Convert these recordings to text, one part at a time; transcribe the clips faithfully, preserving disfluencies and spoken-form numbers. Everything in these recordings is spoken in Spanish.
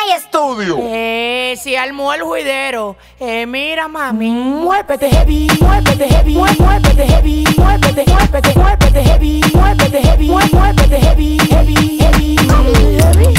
My Studio. Eh, si armó el juidero. Eh, mira, mami. Muévete heavy, muévete heavy, muévete heavy, muévete, muévete, muévete heavy, muévete heavy, muévete heavy, heavy, heavy, heavy,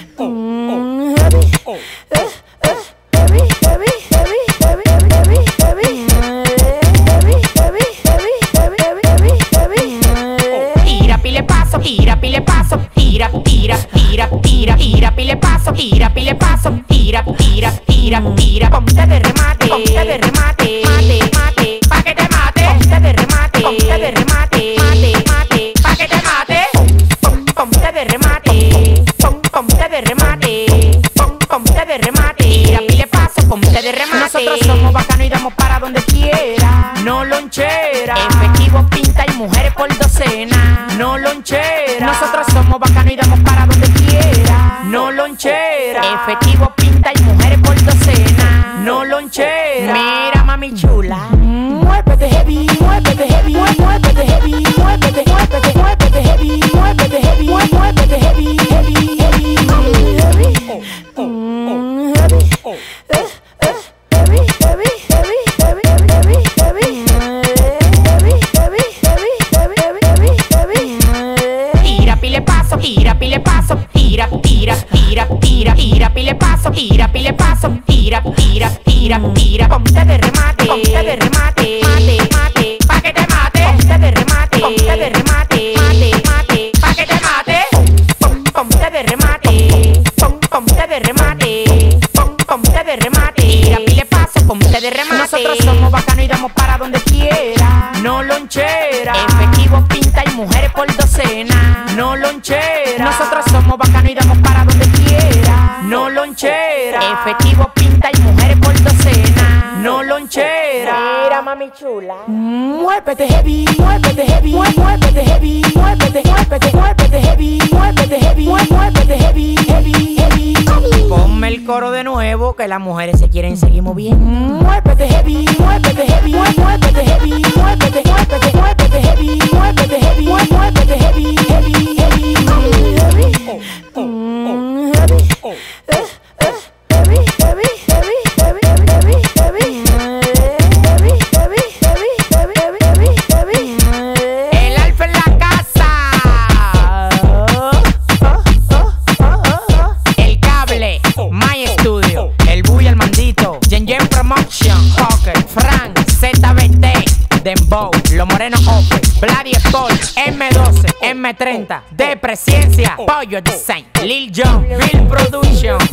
mm, heavy, eh, eh, heavy, heavy, heavy, heavy, heavy, heavy, heavy, heavy, heavy, heavy, heavy, heavy. Tira, pile paso, tira, pile paso, tira, tira, tira, tira, tira, pile paso, tira, pile paso, tira, tira, tira, tira, ponte de remate, ponte de remate, mate, mate, pa' que te mate, ponte de remate, ponte de remate, mate, mate, pa' que te mate, pon, ponte de remate, pon, ponte de remate, pon, ponte de remate, tira, pile paso, ponte de remate. Nosotros somos bacanos y damos para donde quiera, no lonchera, efectivo, pinta y mujeres por docena, no lonchera. Nosotros somos bacanos y damos para donde quiera, no lonchera, efectivo, pinta y mujeres por docena, no lonchera. Mira, mami chula, muévete heavy, muévete heavy, muévete heavy, muévete, muévete, muévete heavy, muévete heavy, muévete heavy, heavy, heavy, heavy, mm, heavy, eh, eh, heavy, heavy, heavy, heavy, heavy, heavy, heavy, heavy, heavy, heavy, heavy, heavy. Tira, pile paso, tira, pile paso, tira, tira, tira, tira, tira, pile paso, tira, pile paso, tira, tira, tira, tira, ponte de remate, ponte de remate, mate, mate, pa' que te mate, ponte de remate, ponte de remate, mate, mate, pa' que te mate, pon, ponte de remate, pon, ponte de remate, pon, ponte de remate, tira, pile paso, ponte de remate. Nosotros somos bacanos y damos para donde quiera, no lonchera, efectivo, pinta y mujeres por docena, no lonchera. Nosotros somos bacanos y damos para donde quiera, no lonchera, efectivo, pinta y mujeres por docena, no lonchera. Mira, mami chula, muévete heavy, muévete heavy, muévete heavy, muévete, muévete, muévete heavy, muévete heavy, muévete heavy, heavy, heavy. ponme el coro de nuevo que las mujeres se quieren seguir moviendo. Muévete heavy, muévete heavy, muévete heavy, muévete, muévete, muévete heavy, muévete heavy, muévete heavy, heavy, heavy, heavy, mm, heavy, eh, eh, heavy, heavy, heavy, heavy, heavy, heavy, heavy, heavy, heavy, heavy, heavy, heavy. El alfa en la casa, el cable, My Studio, el Bull y el Mandito, Yen Yen Promotion, Poker, Frank, Z B T, Dembow, Los Morenos Ope, Bloody Sport, M doce, M treinta, De Presencia, Pollo Design, Lil Jon, Bill Production,